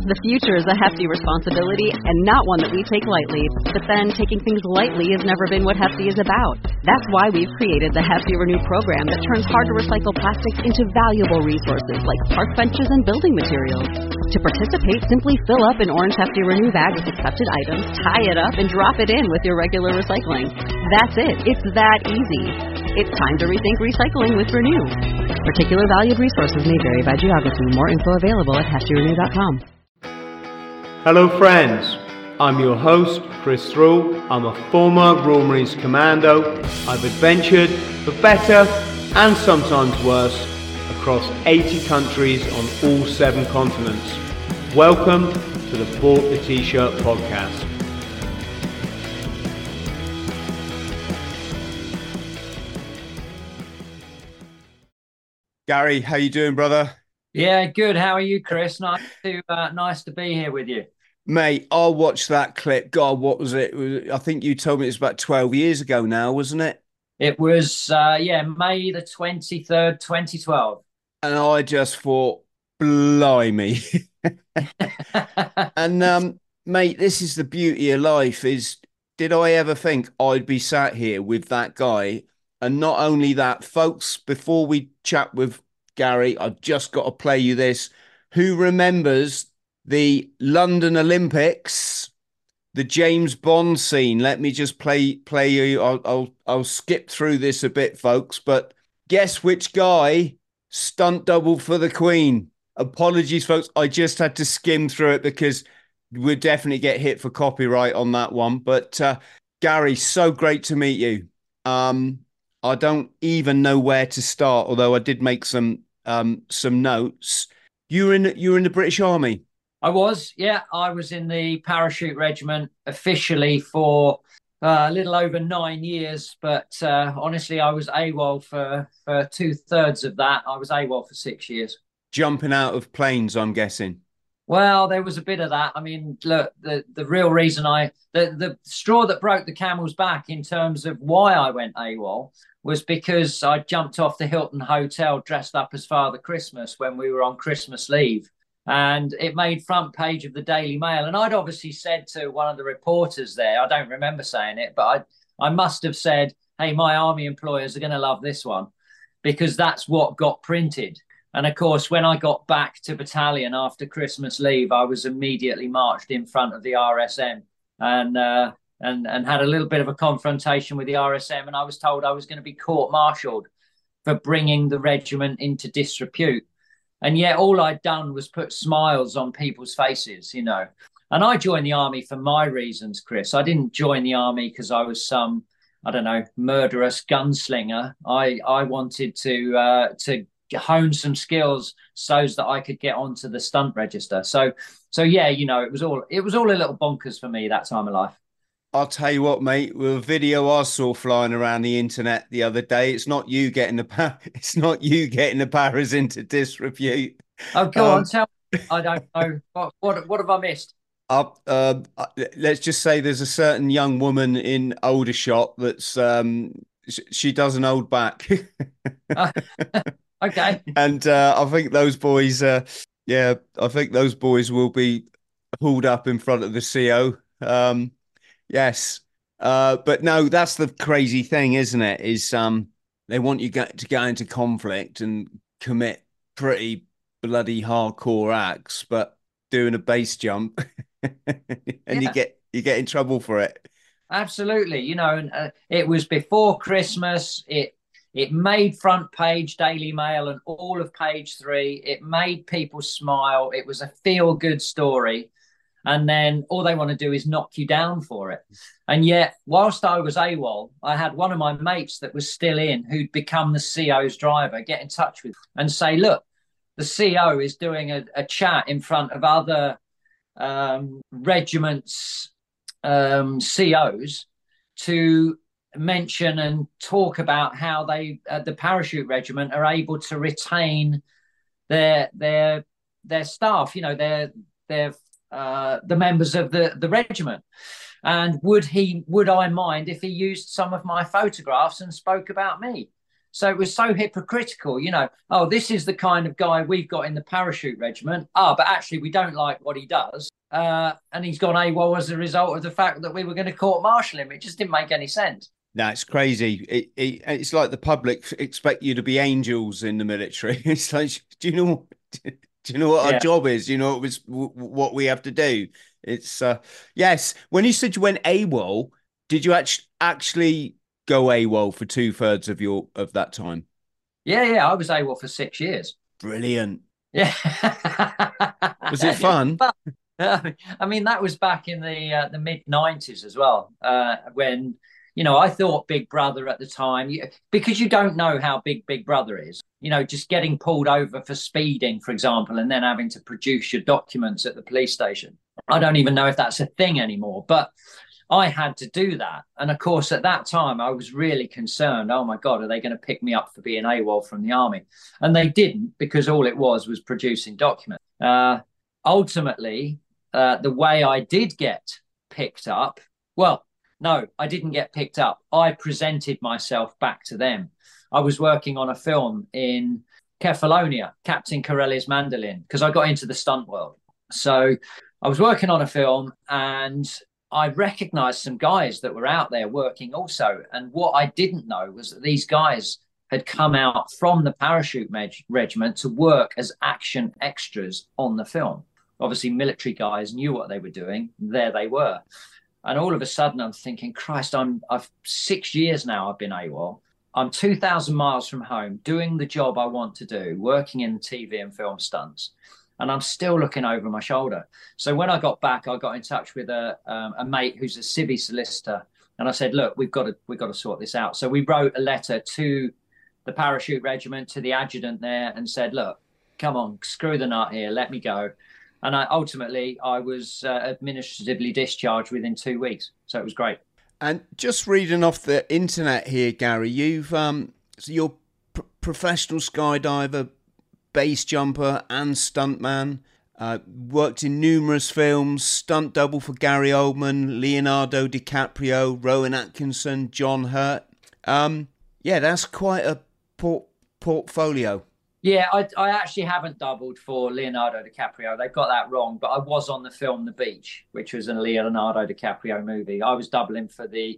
The future is a hefty responsibility and not one that we take lightly. But then, taking things lightly has never been what Hefty is about. That's why we've created the Hefty Renew program that turns hard-to-recycle plastics into valuable resources like park benches and building materials. To participate, simply fill up an orange Hefty Renew bag with accepted items, tie it up, and drop it in with your regular recycling. That's it. It's that easy. It's time to rethink recycling with Renew. Particular valued resources may vary by geography. More info available at heftyrenew.com. Hello friends, I'm your host Chris Thrall. I'm a former Royal Marines Commando. I've adventured for better and sometimes worse across 80 countries on all 7 continents. Welcome to the Bought the T-Shirt podcast. Gary, how you doing, brother? Yeah, good. How are you, Chris? Nice to be here with you. Mate, I watched that clip. God, what was it? I think you told me it was about 12 years ago now, wasn't it? It was, May the 23rd, 2012. And I just thought, blimey. And, mate, this is the beauty of life is, did I ever think I'd be sat here with that guy? And not only that, folks, before we chat with Gary, I've just got to play you this. Who remembers the London Olympics, the James Bond scene? Let me just play you. I'll skip through this a bit, folks. But guess which guy stunt double for the Queen? Apologies, folks. I just had to skim through it because we'll definitely get hit for copyright on that one. But Gary, so great to meet you. I don't even know where to start, although I did make some notes. You were in the British Army. I was in the parachute regiment officially for a little over 9 years, but honestly, I was AWOL for 2/3 of that. I was AWOL for 6 years. Jumping out of planes, I'm guessing. Well, there was a bit of that. I mean, look, the real reason the straw that broke the camel's back in terms of why I went AWOL was because I jumped off the Hilton Hotel dressed up as Father Christmas when we were on Christmas leave. And it made front page of the Daily Mail. And I'd obviously said to one of the reporters there, I don't remember saying it, but I must have said, hey, my army employers are going to love this one, because that's what got printed. And of course, when I got back to battalion after Christmas leave, I was immediately marched in front of the RSM and had a little bit of a confrontation with the RSM. And I was told I was going to be court-martialed for bringing the regiment into disrepute. And yet all I'd done was put smiles on people's faces, you know. And I joined the army for my reasons, Chris. I didn't join the army because I was some, I don't know, murderous gunslinger. I wanted to hone some skills so that I could get onto the stunt register. So yeah, you know, it was all a little bonkers for me that time of life. I'll tell you what, mate, with a video I saw flying around the internet the other day, it's not you getting the paras into disrepute. Oh, go on, tell me. I don't know. What have I missed? Let's just say there's a certain young woman in Aldershot that's she doesn't hold back. Okay. And I think those boys, will be hauled up in front of the CO. Yes. But no, that's the crazy thing, isn't it? Is they want you to go into conflict and commit pretty bloody hardcore acts, but doing a base jump and you get in trouble for it. Absolutely. You know, and it was before Christmas. It made front page Daily Mail and all of page 3. It made people smile. It was a feel-good story. And then all they want to do is knock you down for it. And yet, whilst I was AWOL, I had one of my mates that was still in, who'd become the CO's driver, get in touch with and say, look, the CO is doing a chat in front of other regiments' COs to mention and talk about how they, the parachute regiment, are able to retain their staff, you know, their the members of the regiment. And would I mind if he used some of my photographs and spoke about me? So it was so hypocritical, oh, this is the kind of guy we've got in the parachute regiment. But actually we don't like what he does. And he's gone AWOL as a result of the fact that we were going to court-martial him. It just didn't make any sense. No, it's crazy. It's like the public expect you to be angels in the military. It's like, do you know what our job is? Do you know what we have to do? It's yes. When you said you went AWOL, did you actually go AWOL for 2/3 of that time? Yeah. I was AWOL for 6 years. Brilliant. Yeah. Was it fun? I mean, that was back in the mid-90s as well, when, I thought Big Brother at the time, because you don't know how big Brother is, just getting pulled over for speeding, for example, and then having to produce your documents at the police station. I don't even know if that's a thing anymore, but I had to do that. And of course, at that time, I was really concerned. Oh my God, are they going to pick me up for being AWOL from the army? And they didn't, because all it was producing documents. Ultimately, the way I did get picked up, well, no, I didn't get picked up. I presented myself back to them. I was working on a film in Kefalonia, Captain Corelli's Mandolin, because I got into the stunt world. So I was working on a film and I recognized some guys that were out there working also. And what I didn't know was that these guys had come out from the parachute regiment to work as action extras on the film. Obviously, military guys knew what they were doing. There they were. And all of a sudden, I'm thinking, Christ, I've 6 years now I've been AWOL. I'm 2,000 miles from home, doing the job I want to do, working in TV and film stunts. And I'm still looking over my shoulder. So when I got back, I got in touch with a mate who's a civvy solicitor. And I said, look, we've got to sort this out. So we wrote a letter to the parachute regiment, to the adjutant there, and said, look, come on, screw the nut here, let me go. And ultimately, I was administratively discharged within 2 weeks. So it was great. And just reading off the internet here, Gary, so you're professional skydiver, base jumper and stuntman, worked in numerous films, stunt double for Gary Oldman, Leonardo DiCaprio, Rowan Atkinson, John Hurt. Yeah, that's quite a portfolio. Yeah, I actually haven't doubled for Leonardo DiCaprio. They've got that wrong, but I was on the film The Beach, which was a Leonardo DiCaprio movie. I was doubling for the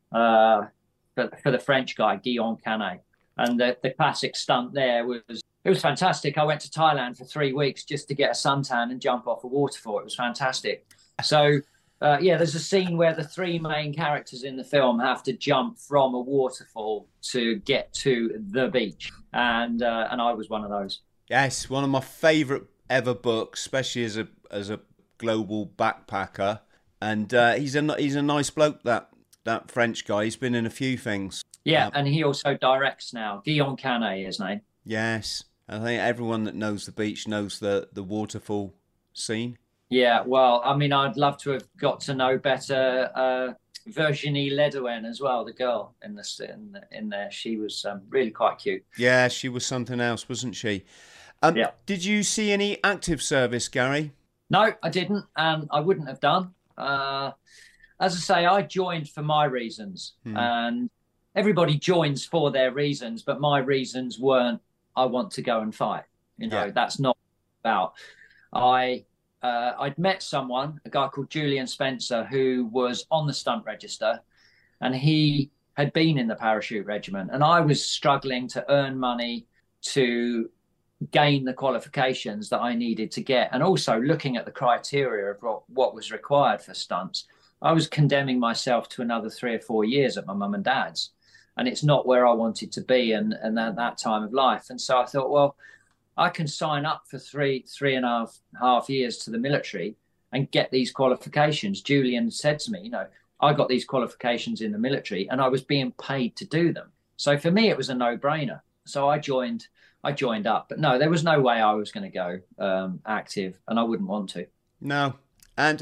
French guy, Guillaume Canet. And the classic stunt there was fantastic. I went to Thailand for 3 weeks just to get a suntan and jump off a waterfall. It was fantastic. So, there's a scene where the three main characters in the film have to jump from a waterfall to get to the beach. And I was one of those. Yes, one of my favourite ever books, especially as a global backpacker. And he's a nice bloke, that French guy. He's been in a few things. Yeah, and he also directs now. Guillaume Canet, his name. Yes. I think everyone that knows the beach knows the waterfall scene. Yeah, well, I mean, I'd love to have got to know better Virginie Ledouen as well, the girl in there. She was really quite cute. Yeah, she was something else, wasn't she? Yeah. Did you see any active service, Gary? No, I didn't, and I wouldn't have done. As I say, I joined for my reasons, and everybody joins for their reasons, but my reasons weren't, I want to go and fight. That's not about. I'd met someone, a guy called Julian Spencer, who was on the stunt register, and he had been in the parachute regiment. And I was struggling to earn money to gain the qualifications that I needed to get. And also looking at the criteria of what was required for stunts, I was condemning myself to another 3 or 4 years at my mum and dad's. And it's not where I wanted to be and at that time of life. And so I thought, well, I can sign up for three and a half years to the military and get these qualifications. Julian said to me, I got these qualifications in the military and I was being paid to do them. So for me, it was a no-brainer. So I joined up. But no, there was no way I was going to go active, and I wouldn't want to. No. And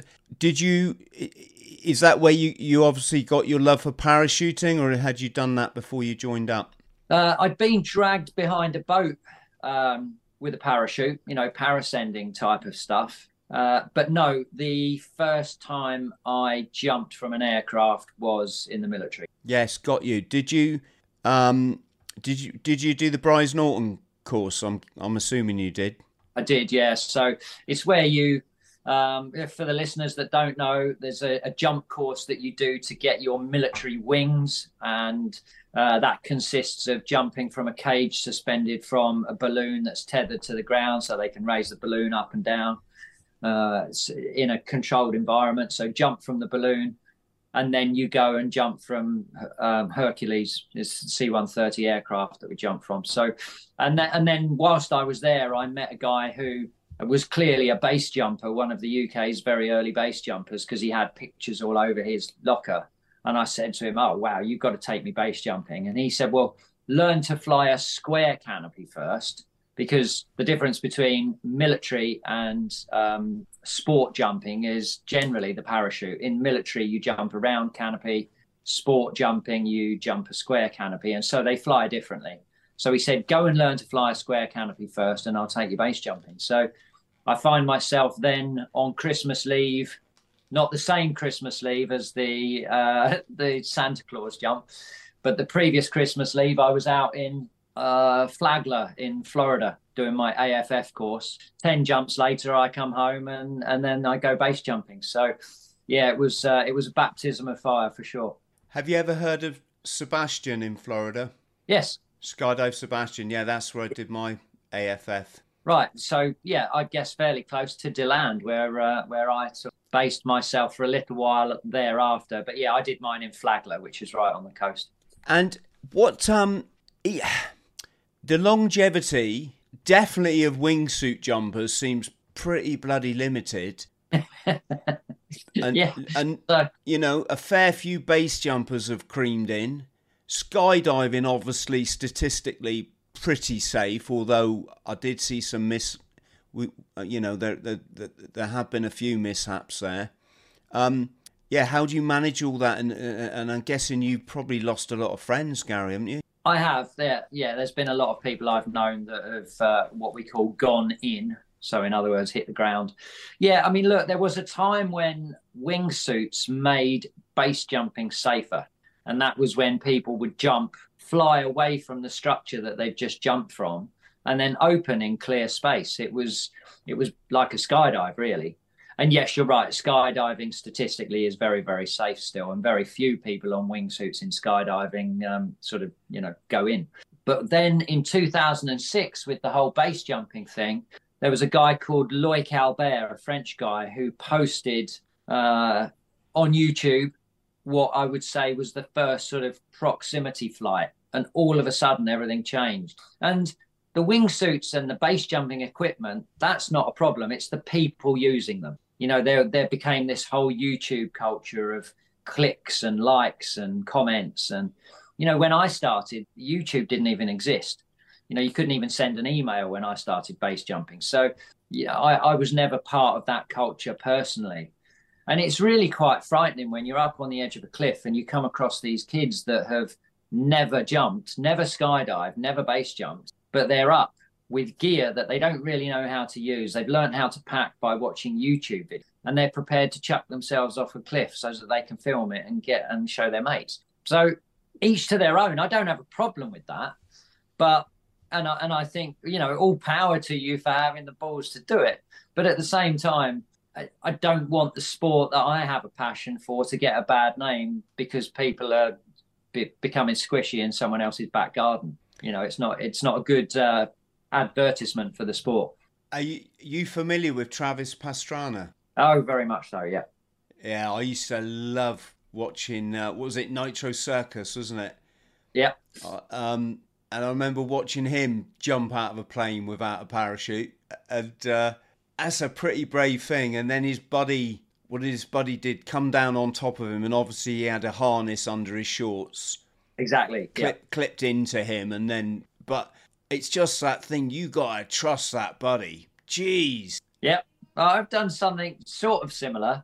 is that where you obviously got your love for parachuting, or had you done that before you joined up? I'd been dragged behind a boat with a parachute, parascending type of stuff. But no, the first time I jumped from an aircraft was in the military. Yes, got you. Did Did you do the Bryce Norton course? I'm assuming you did. I did, yeah. So it's where you, for the listeners that don't know, there's a jump course that you do to get your military wings, and that consists of jumping from a cage suspended from a balloon that's tethered to the ground, so they can raise the balloon up and down in a controlled environment. So jump from the balloon, and then you go and jump from Hercules, it's C-130 aircraft that we jump from. So, and then whilst I was there, I met a guy who was clearly a base jumper, one of the UK's very early base jumpers, because he had pictures all over his locker. And I said to him, "Oh, wow, you've got to take me base jumping." And he said, "Well, learn to fly a square canopy first, because the difference between military and sport jumping is generally the parachute. In military, you jump around canopy. Sport jumping, you jump a square canopy. And so they fly differently." So he said, "Go and learn to fly a square canopy first, and I'll take you base jumping." So I find myself then on Christmas leave, not the same Christmas leave as the Santa Claus jump, but the previous Christmas leave, I was out in Flagler in Florida doing my AFF course. 10 jumps later, I come home and then I go base jumping. So yeah, it was a baptism of fire for sure. Have you ever heard of Sebastian in Florida? Yes. Skydive Sebastian. Yeah, that's where I did my AFF. Right. So yeah, I guess fairly close to DeLand, where I sort of based myself for a little while thereafter. But yeah, I did mine in Flagler, which is right on the coast. And what the longevity definitely of wingsuit jumpers seems pretty bloody limited. And, yeah. And you know, a fair few base jumpers have creamed in. Skydiving, obviously, statistically pretty safe, although I did see some there have been a few mishaps there. Yeah, how do you manage all that? And I'm guessing you probably lost a lot of friends, Gary, haven't you? I have. Yeah, there's been a lot of people I've known that have what we call gone in. So in other words, hit the ground. Yeah, I mean, look, there was a time when wingsuits made base jumping safer. And that was when people would fly away from the structure that they've just jumped from, and then open in clear space. It was like a skydive, really. And yes, you're right. Skydiving statistically is very, very safe still, and very few people on wingsuits in skydiving go in. But then in 2006, with the whole base jumping thing, there was a guy called Loic Albert, a French guy, who posted on YouTube what I would say was the first sort of proximity flight. And all of a sudden, everything changed. And the wingsuits and the base jumping equipment, that's not a problem. It's the people using them. You know, there became this whole YouTube culture of clicks and likes and comments. And, you know, when I started, YouTube didn't even exist. You know, you couldn't even send an email when I started base jumping. So, yeah, I was never part of that culture personally. And it's really quite frightening when you're up on the edge of a cliff and you come across these kids that have never jumped, never skydived, never base jumped, but they're up with gear that they don't really know how to use. They've learned how to pack by watching YouTube videos, and they're prepared to chuck themselves off a cliff so that they can film it and show their mates. So each to their own. I don't have a problem with that, but and I think, you know, all power to you for having the balls to do it. But at the same time, I don't want the sport that I have a passion for to get a bad name because people are becoming squishy in someone else's back garden. You know, it's not a good advertisement for the sport. Are you familiar with Travis Pastrana? Oh, very much so, yeah. Yeah, I used to love watching, what was it, Nitro Circus, wasn't it? Yeah. And I remember watching him jump out of a plane without a parachute. And that's a pretty brave thing. And then his buddy did come down on top of him, and obviously he had a harness under his shorts. Exactly. Clipped into him, but it's just that thing, you gotta trust that buddy. Jeez. Yep. I've done something sort of similar,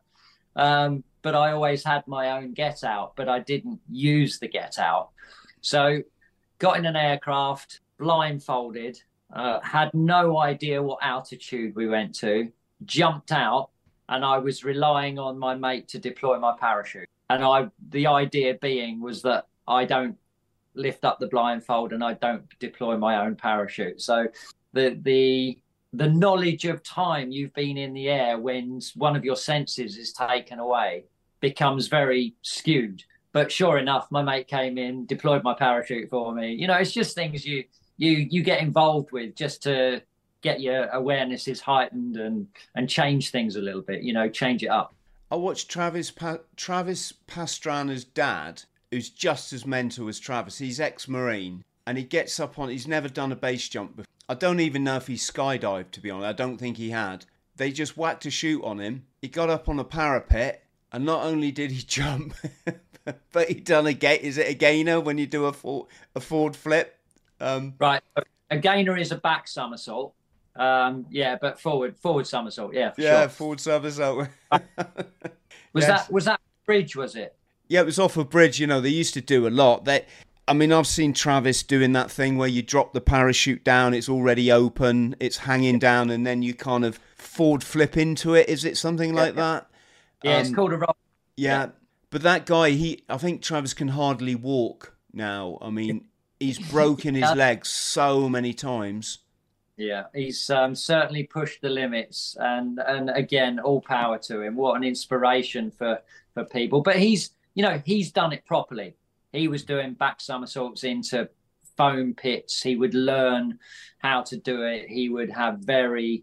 but I always had my own get out, but I didn't use the get out. So got in an aircraft, blindfolded, had no idea what altitude we went to, jumped out, and I was relying on my mate to deploy my parachute. And the idea being was that I don't lift up the blindfold and I don't deploy my own parachute. So the knowledge of time you've been in the air when one of your senses is taken away becomes very skewed. But sure enough, my mate came in, deployed my parachute for me. You know, it's just things you get involved with just to get your awarenesses heightened and change things a little bit, you know, change it up. I watched Travis Pastrana's dad, who's just as mental as Travis. He's ex-Marine, and he gets up on, he's never done a base jump before. I don't even know if he skydived, to be honest. I don't think he had. They just whacked a chute on him. He got up on a parapet, and not only did he jump, but he done is it a gainer when you do a forward flip? Right. A gainer is a back somersault. But forward somersault. Yeah, sure. Forward somersault. Was that bridge? Was it? Yeah, it was off a bridge. You know, they used to do a lot. I've seen Travis doing that thing where you drop the parachute down, it's already open, it's hanging down, and then you kind of forward flip into it. Is it something like that? Yeah, it's called a roll. Yeah, but that guy, I think Travis can hardly walk now. I mean, he's broken his legs so many times. Yeah, he's certainly pushed the limits, and again, all power to him. What an inspiration for people. But he's done it properly. He was doing back somersaults into foam pits. He would learn how to do it. He would have very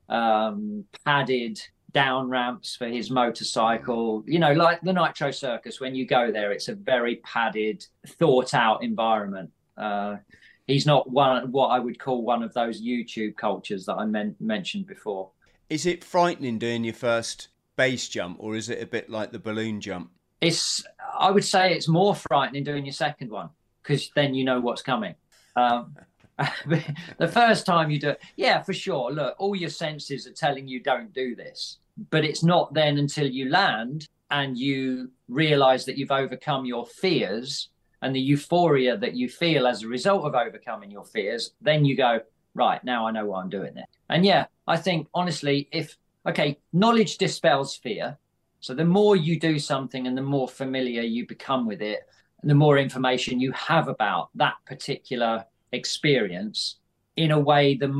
padded down ramps for his motorcycle. You know, like the Nitro Circus. When you go there, it's a very padded, thought out environment. He's not what I would call one of those YouTube cultures that I mentioned before. Is it frightening doing your first base jump, or is it a bit like the balloon jump? I would say it's more frightening doing your second one, because then you know what's coming. The first time you do it, yeah, for sure. Look, all your senses are telling you don't do this, but it's not then until you land and you realize that you've overcome your fears and the euphoria that you feel as a result of overcoming your fears, then you go, right, now I know why I'm doing this. And yeah, I think honestly, knowledge dispels fear. So the more you do something and the more familiar you become with it, and the more information you have about that particular experience, in a way, the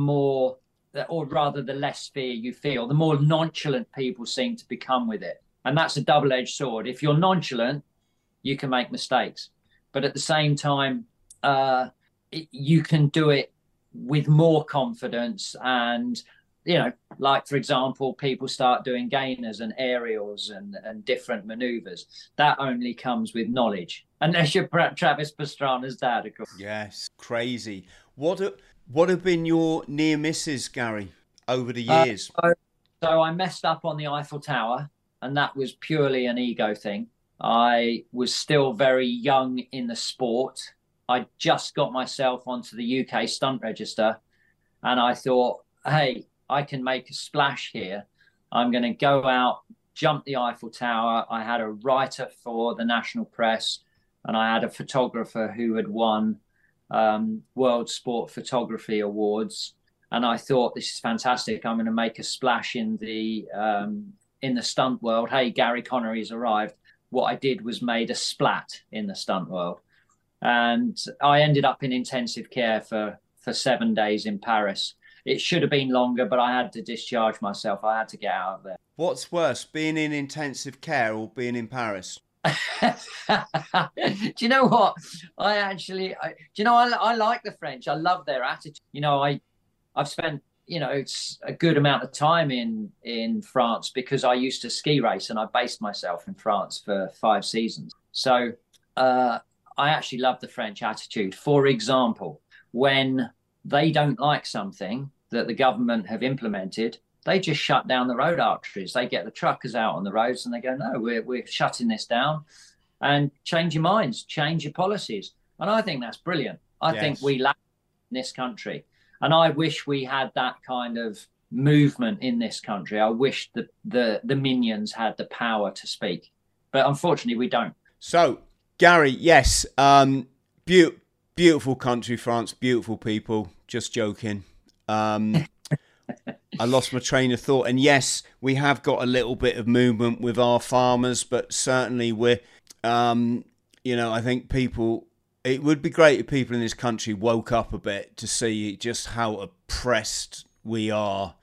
less fear you feel, the more nonchalant people seem to become with it. And that's a double-edged sword. If you're nonchalant, you can make mistakes. But at the same time, you can do it with more confidence. And, you know, like, for example, people start doing gainers and aerials and different maneuvers. That only comes with knowledge. Unless you're Travis Pastrana's dad, of course. Yes, crazy. What have been your near misses, Gary, over the years? So I messed up on the Eiffel Tower, and that was purely an ego thing. I was still very young in the sport. I just got myself onto the UK stunt register, and I thought, hey, I can make a splash here. I'm going to go out, jump the Eiffel Tower. I had a writer for the national press, and I had a photographer who had won World Sport Photography Awards. And I thought, this is fantastic. I'm going to make a splash in the stunt world. Hey, Gary Connery's arrived. What I did was made a splat in the stunt world. And I ended up in intensive care for 7 days in Paris. It should have been longer, but I had to discharge myself. I had to get out of there. What's worse, being in intensive care or being in Paris? Do you know what? I like the French. I love their attitude. You know, I've spent, you know, it's a good amount of time in France because I used to ski race and I based myself in France for 5 seasons. So I actually love the French attitude. For example, when they don't like something that the government have implemented, they just shut down the road arteries. They get the truckers out on the roads and they go, no, we're shutting this down, and change your minds, change your policies. And I think that's brilliant. I think we lack in this country. And I wish we had that kind of movement in this country. I wish the minions had the power to speak. But unfortunately, we don't. So, Gary, yes, beautiful country, France, beautiful people. Just joking. I lost my train of thought. And yes, we have got a little bit of movement with our farmers, but certainly we're, I think people It would be great if people in this country woke up a bit to see just how oppressed we are.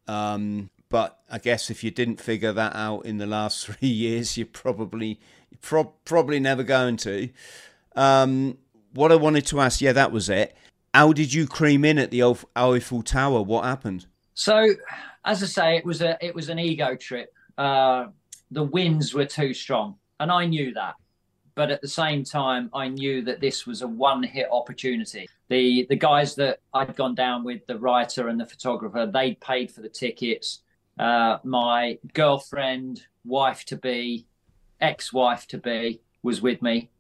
But I guess if you didn't figure that out in the last 3 years, you're probably never going to. What I wanted to ask, yeah, that was it. How did you cream in at the Eiffel Tower? What happened? So, as I say, it was an ego trip. The winds were too strong, and I knew that. But at the same time, I knew that this was a one-hit opportunity. The guys that I'd gone down with, the writer and the photographer, they'd paid for the tickets. My girlfriend, wife-to-be, ex-wife-to-be was with me.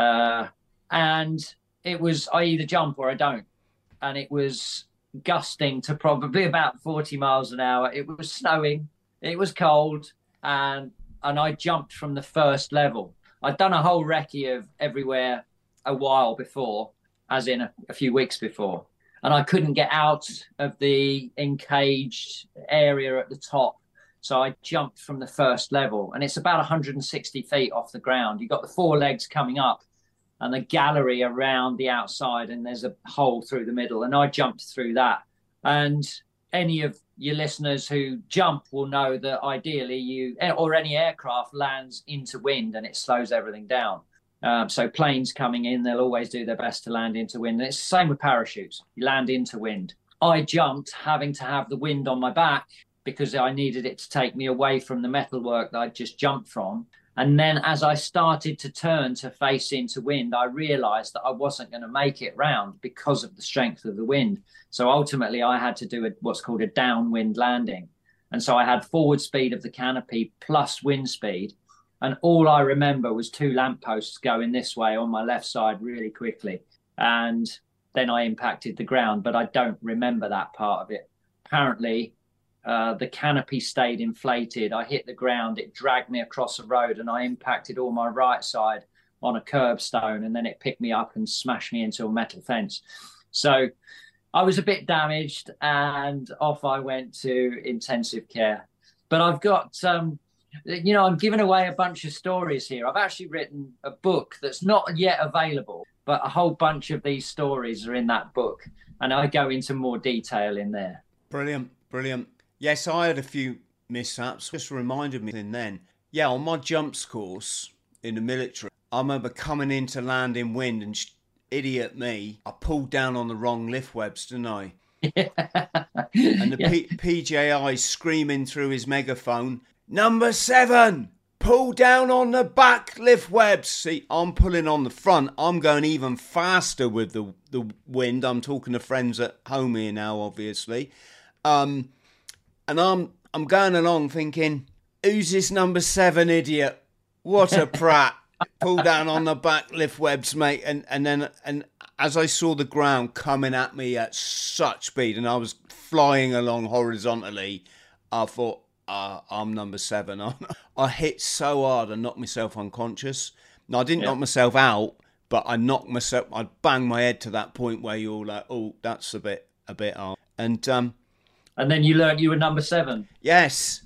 And it was, I either jump or I don't. And it was gusting to probably about 40 miles an hour. It was snowing. It was cold. And I jumped from the first level. I'd done a whole recce of everywhere a while before, as in a few weeks before. And I couldn't get out of the encaged area at the top. So I jumped from the first level. And it's about 160 feet off the ground. You've got the four legs coming up and the gallery around the outside, and there's a hole through the middle. And I jumped through that. And any of your listeners who jump will know that ideally any aircraft lands into wind and it slows everything down. So planes coming in, they'll always do their best to land into wind. And it's the same with parachutes. You land into wind. I jumped having to have the wind on my back because I needed it to take me away from the metalwork that I'd just jumped from. And then as I started to turn to face into wind, I realized that I wasn't going to make it round because of the strength of the wind. So ultimately, I had to do what's called a downwind landing. And so I had forward speed of the canopy plus wind speed. And all I remember was two lampposts going this way on my left side really quickly. And then I impacted the ground, but I don't remember that part of it. Apparently, the canopy stayed inflated. I hit the ground, it dragged me across a road, and I impacted all my right side on a curbstone, and then it picked me up and smashed me into a metal fence. So I was a bit damaged, and off I went to intensive care. But I've got, I'm giving away a bunch of stories here. I've actually written a book that's not yet available, but a whole bunch of these stories are in that book, and I go into more detail in there. Brilliant. Yes, I had a few mishaps. Just reminded me then. Yeah, on my jumps course in the military, I remember coming in to land in wind and idiot me, I pulled down on the wrong lift webs, didn't I? Yeah. And the PJI screaming through his megaphone, "Number 7, pull down on the back lift webs." See, I'm pulling on the front. I'm going even faster with the wind. I'm talking to friends at home here now, obviously. And I'm going along thinking, who's this number 7 idiot? What a prat. Pull down on the back lift webs, mate. And then as I saw the ground coming at me at such speed and I was flying along horizontally, I thought, I'm number 7. I hit so hard and knocked myself unconscious. Now, I didn't knock myself out, but I banged my head to that point where you're like, oh, that's a bit hard. And then you learned you were number 7. Yes.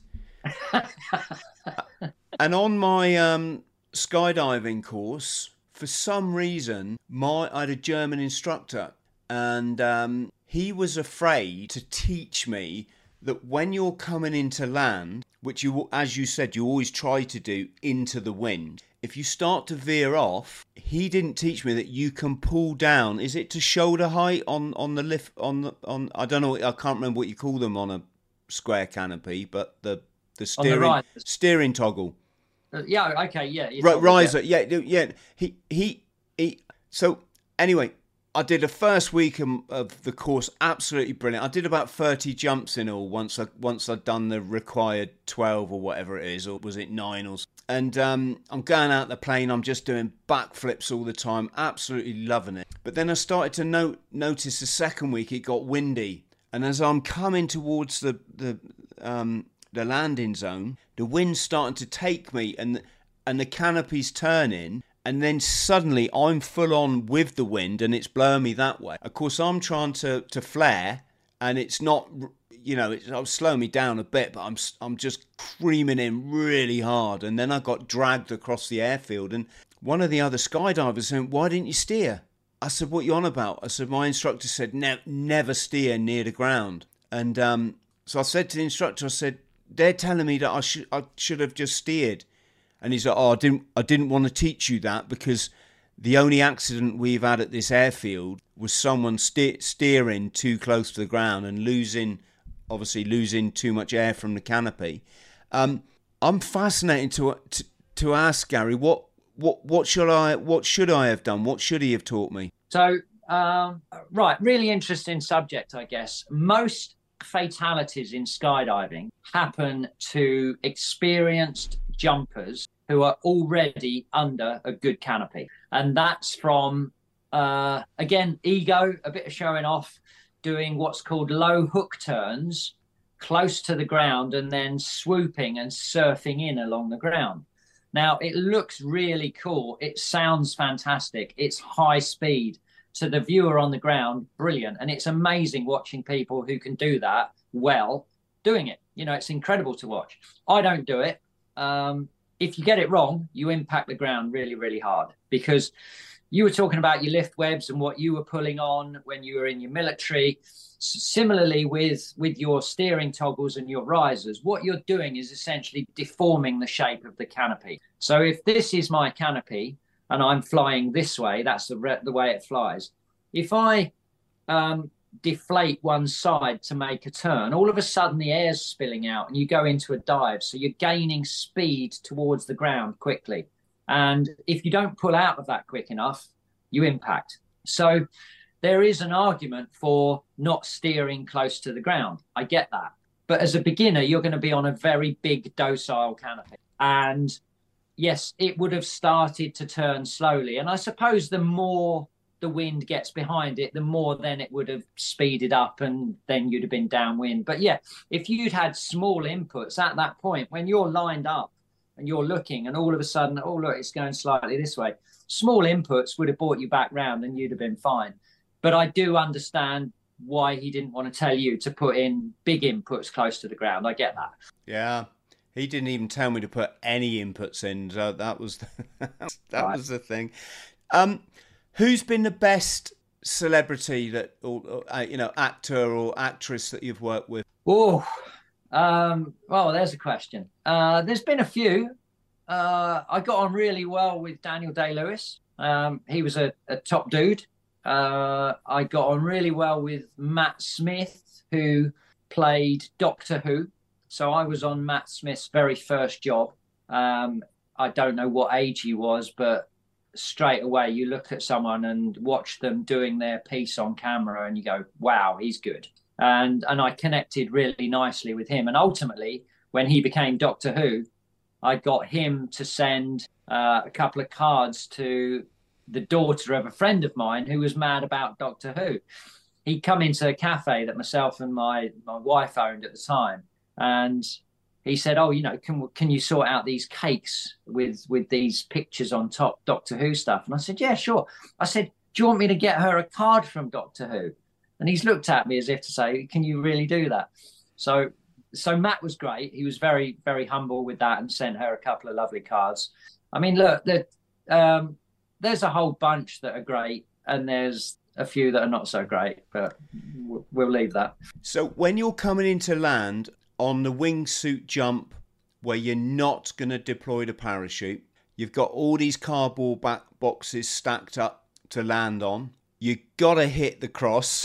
And on my skydiving course, for some reason, I had a German instructor, and he was afraid to teach me that when you're coming into land, which you, as you said, you always try to do into the wind, if you start to veer off, he didn't teach me that you can pull down. Is it to shoulder height on the lift on I don't know. I can't remember what you call them on a square canopy, but the steering toggle. Yeah. Okay. Yeah. Riser. Yeah. He. So anyway, I did the first week of the course absolutely brilliant. I did about 30 jumps in all once I'd done the required 12 or whatever it is, or was it 9 or something. And I'm going out the plane, I'm just doing backflips all the time, absolutely loving it. But then I started to notice the second week it got windy. And as I'm coming towards the landing zone, the wind's starting to take me and the canopy's turning. And then suddenly I'm full on with the wind and it's blowing me that way. Of course, I'm trying to flare and it's not, it's slowing me down a bit, but I'm just creaming in really hard. And then I got dragged across the airfield and one of the other skydivers said, "Why didn't you steer?" I said, what are you on about? I said, my instructor said, never steer near the ground. And so I said to the instructor, I said, they're telling me that I should have just steered. And he's like, oh, I didn't want to teach you that, because the only accident we've had at this airfield was someone steering too close to the ground and losing too much air from the canopy. I'm fascinated to ask Gary, what should I have done? What should he have taught me? So, right, really interesting subject, I guess. Most fatalities in skydiving happen to experienced jumpers who are already under a good canopy. And that's from, again, ego, a bit of showing off, doing what's called low hook turns close to the ground and then swooping and surfing in along the ground. Now, it looks really cool. It sounds fantastic. It's high speed. To the viewer on the ground, brilliant. And it's amazing watching people who can do that well doing it. You know, it's incredible to watch. I don't do it. If you get it wrong, you impact the ground really, really hard, because you were talking about your lift webs and what you were pulling on when you were in your military. Similarly with your steering toggles and your risers, what you're doing is essentially deforming the shape of the canopy. So if this is my canopy and I'm flying this way, that's the way it flies. If I deflate one side to make a turn, all of a sudden the air's spilling out and you go into a dive. So you're gaining speed towards the ground quickly. And if you don't pull out of that quick enough, you impact. So there is an argument for not steering close to the ground. I get that. But as a beginner, you're going to be on a very big docile canopy. And yes, it would have started to turn slowly. And I suppose the more the wind gets behind it, the more then it would have speeded up and then you'd have been downwind. But yeah, if you'd had small inputs at that point, when you're lined up and you're looking and all of a sudden, oh, look, it's going slightly this way, small inputs would have brought you back round and you'd have been fine. But I do understand why he didn't want to tell you to put in big inputs close to the ground. I get that. Yeah. He didn't even tell me to put any inputs in. So that was was the thing. Who's been the best celebrity that, or actor or actress that you've worked with? Oh, well, there's a question. There's been a few. I got on really well with Daniel Day-Lewis. He was a top dude. I got on really well with Matt Smith, who played Doctor Who. So I was on Matt Smith's very first job. I don't know what age he was, but straight away you look at someone and watch them doing their piece on camera and you go, wow, he's good. And I connected really nicely with him. And ultimately, when he became Doctor Who, I got him to send a couple of cards to the daughter of a friend of mine who was mad about Doctor Who. He'd come into a cafe that myself and my wife owned at the time. And he said, oh, can you sort out these cakes with these pictures on top, Doctor Who stuff? And I said, yeah, sure. I said, do you want me to get her a card from Doctor Who? And he's looked at me as if to say, can you really do that? So Matt was great. He was very, very humble with that and sent her a couple of lovely cards. I mean, look, there's a whole bunch that are great and there's a few that are not so great, but we'll leave that. So when you're coming into land on the wingsuit jump where you're not going to deploy the parachute, you've got all these cardboard boxes stacked up to land on. You gotta hit the cross.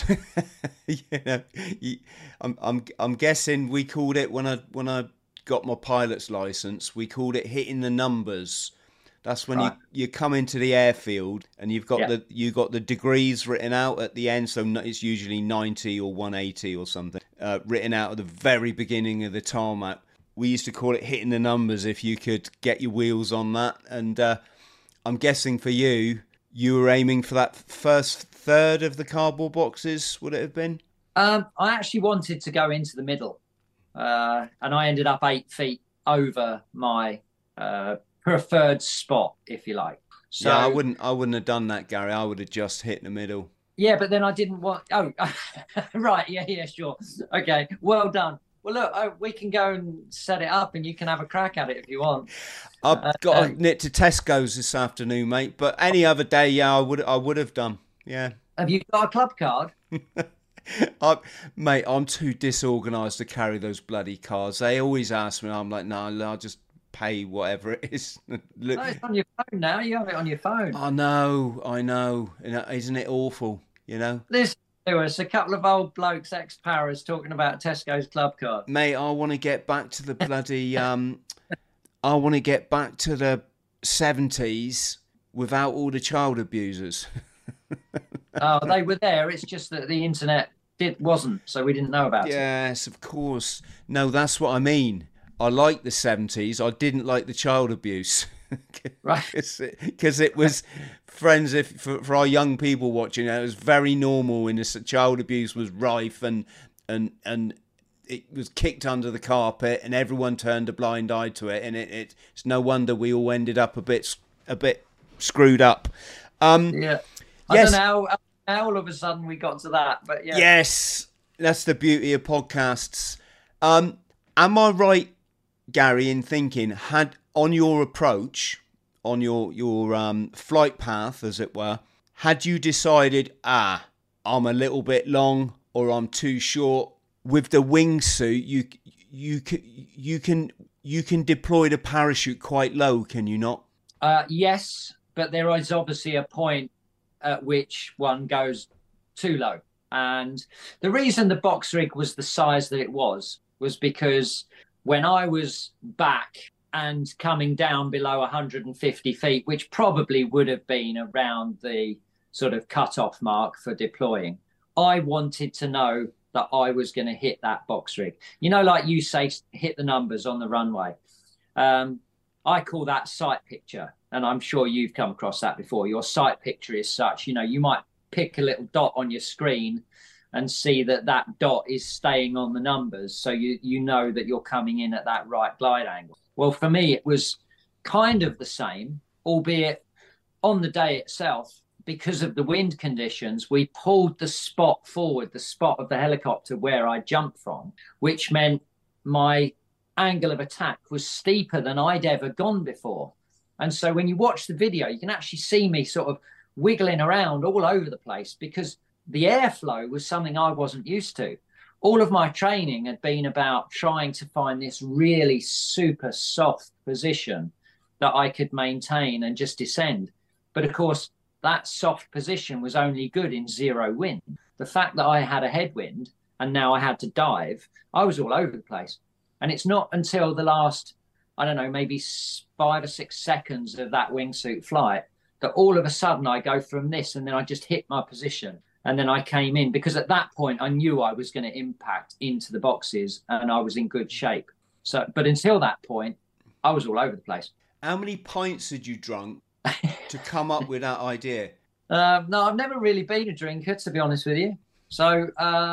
I'm guessing we called it when I got my pilot's license. We called it hitting the numbers. That's when you come into the airfield and you've got the degrees written out at the end. So it's usually 90 or 180 or something written out at the very beginning of the tarmac. We used to call it hitting the numbers if you could get your wheels on that. And I'm guessing for you were aiming for that first third of the cardboard boxes, would it have been? I actually wanted to go into the middle. And I ended up 8 feet over my preferred spot, if you like. So, yeah, I wouldn't have done that, Gary. I would have just hit the middle. Yeah, but then I didn't want... Oh, right. Yeah, sure. Okay, well done. Well, look, we can go and set it up and you can have a crack at it if you want. I've got to nip to Tesco's this afternoon, mate. But any other day, yeah, I would have done. Yeah. Have you got a club card? Mate, I'm too disorganised to carry those bloody cards. They always ask me. I'm like, no, I'll just pay whatever it is. Look, No, it's on your phone now. You have it on your phone. I know. Isn't it awful? You know, Listen to us, a couple of old blokes, ex-Paras, talking about Tesco's club card. mate. I want to get back to the bloody. I want to get back to the 70s without all the child abusers. Oh, they were there. It's just that the internet wasn't, so we didn't know about it. Yes, of course. No, that's what I mean. I like the 70s. I didn't like the child abuse. Right. Because it was, friends, for our young people watching, it was very normal, and this child abuse was rife, and it was kicked under the carpet, and everyone turned a blind eye to it, and it's no wonder we all ended up a bit screwed up. Yeah. I Yes. don't know how all of a sudden we got to that, but yeah. Yes, that's the beauty of podcasts. Am I right, Gary, in thinking, had on your approach, on your flight path, as it were, had you decided, I'm a little bit long or I'm too short, with the wingsuit, you can deploy the parachute quite low, can you not? Yes, but there is obviously a point at which one goes too low. And the reason the box rig was the size that it was because when I was back and coming down below 150 feet, which probably would have been around the sort of cut-off mark for deploying, I wanted to know that I was going to hit that box rig. You know, like you say, hit the numbers on the runway. I call that sight picture. And I'm sure you've come across that before. Your sight picture is such, you might pick a little dot on your screen and see that dot is staying on the numbers. So you know that you're coming in at that right glide angle. Well, for me, it was kind of the same, albeit on the day itself, because of the wind conditions, we pulled the spot forward, the spot of the helicopter where I jumped from, which meant my angle of attack was steeper than I'd ever gone before. And so when you watch the video, you can actually see me sort of wiggling around all over the place because the airflow was something I wasn't used to. All of my training had been about trying to find this really super soft position that I could maintain and just descend. But of course, that soft position was only good in zero wind. The fact that I had a headwind and now I had to dive, I was all over the place. And it's not until the last, I don't know, maybe 5 or 6 seconds of that wingsuit flight that all of a sudden I go from this and then I just hit my position. And then I came in because at that point I knew I was going to impact into the boxes and I was in good shape. So, but until that point, I was all over the place. How many pints had you drunk to come up with that idea? No, I've never really been a drinker, to be honest with you. So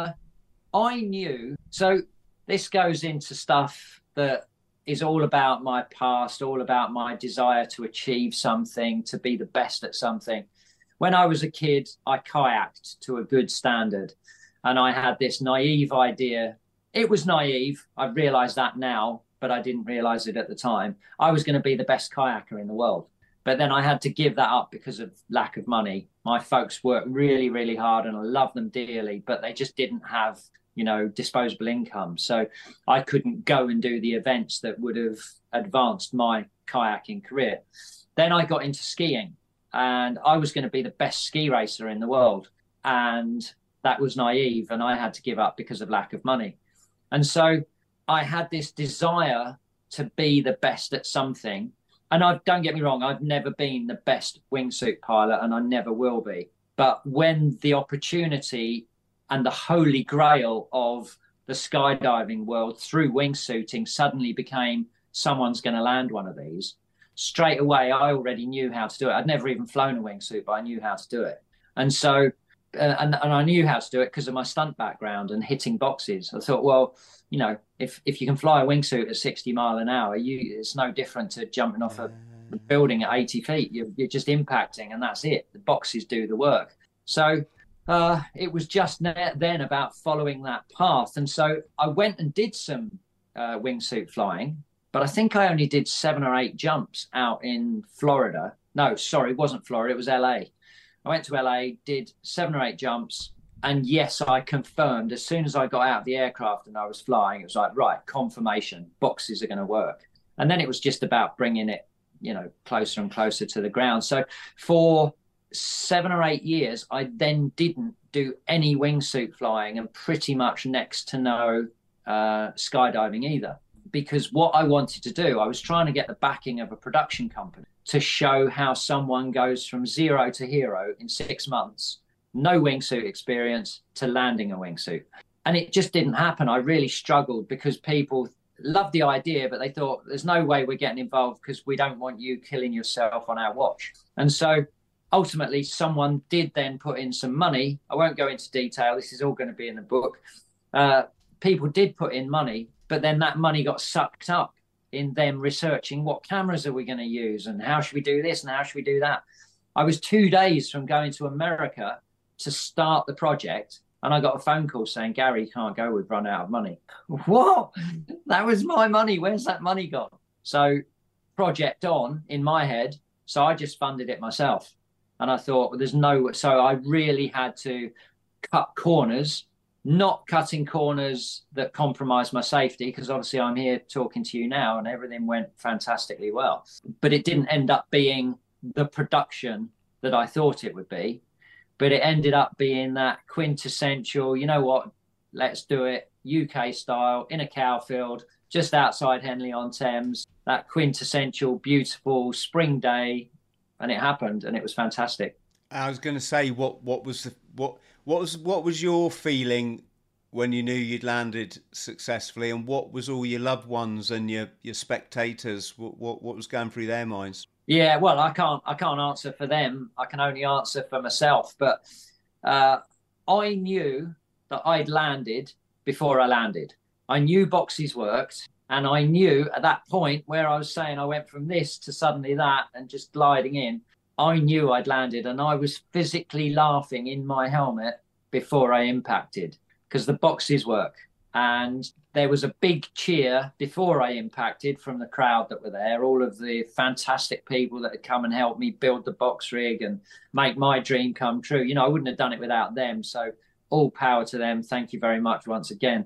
I knew. So this goes into stuff that is all about my past, all about my desire to achieve something, to be the best at something. When I was a kid, I kayaked to a good standard. And I had this naive idea. It was naive. I realize that now, but I didn't realize it at the time. I was going to be the best kayaker in the world. But then I had to give that up because of lack of money. My folks worked really, really hard and I love them dearly, but they just didn't have, disposable income. So I couldn't go and do the events that would have advanced my kayaking career. Then I got into skiing and I was going to be the best ski racer in the world. And that was naive and I had to give up because of lack of money. And so I had this desire to be the best at something. And don't get me wrong, I've never been the best wingsuit pilot and I never will be. But when the opportunity and the holy grail of the skydiving world through wingsuiting suddenly became someone's going to land one of these, straight away, I already knew how to do it. I'd never even flown a wingsuit, but I knew how to do it. And so, and I knew how to do it because of my stunt background and hitting boxes. I thought, well, if you can fly a wingsuit at 60 miles an hour, it's no different to jumping off a building at 80 feet. You're just impacting and that's it. The boxes do the work. So it was just then about following that path. And so I went and did some wingsuit flying, but I think I only did 7 or 8 jumps out in Florida. No, sorry, it wasn't Florida. It was LA. I went to LA, did 7 or 8 jumps. And yes, I confirmed as soon as I got out of the aircraft and I was flying, it was like, right, confirmation, boxes are going to work. And then it was just about bringing it, closer and closer to the ground. So for 7 or 8 years, I then didn't do any wingsuit flying and pretty much next to no skydiving either. Because what I wanted to do, I was trying to get the backing of a production company to show how someone goes from 0 to hero in 6 months, no wingsuit experience, to landing a wingsuit. And it just didn't happen. I really struggled because people loved the idea, but they thought there's no way we're getting involved because we don't want you killing yourself on our watch. And so ultimately someone did then put in some money. I won't go into detail. This is all going to be in the book. People did put in money, but then that money got sucked up in them researching what cameras are we going to use and how should we do this and how should we do that. I was 2 days from going to America to start the project, and I got a phone call saying, Gary, you can't go, we've run out of money. What? That was my money. Where's that money gone? So project on in my head. So I just funded it myself. And I thought, well, there's no, so I really had to cut corners, not cutting corners that compromise my safety, because obviously I'm here talking to you now and everything went fantastically well. But it didn't end up being the production that I thought it would be. But it ended up being that quintessential, you know what, let's do it UK style in a cow field just outside Henley-on-Thames, that quintessential, beautiful spring day. And it happened, and it was fantastic. I was going to say, what was your feeling when you knew you'd landed successfully, and what was all your loved ones and your spectators? What was going through their minds? Yeah, well, I can't answer for them. I can only answer for myself. But I knew that I'd landed before I landed. I knew boxes worked. And I knew at that point where I was saying I went from this to suddenly that and just gliding in, I knew I'd landed, and I was physically laughing in my helmet before I impacted because the boxes work. And there was a big cheer before I impacted from the crowd that were there, all of the fantastic people that had come and helped me build the box rig and make my dream come true. I wouldn't have done it without them. So all power to them. Thank you very much once again.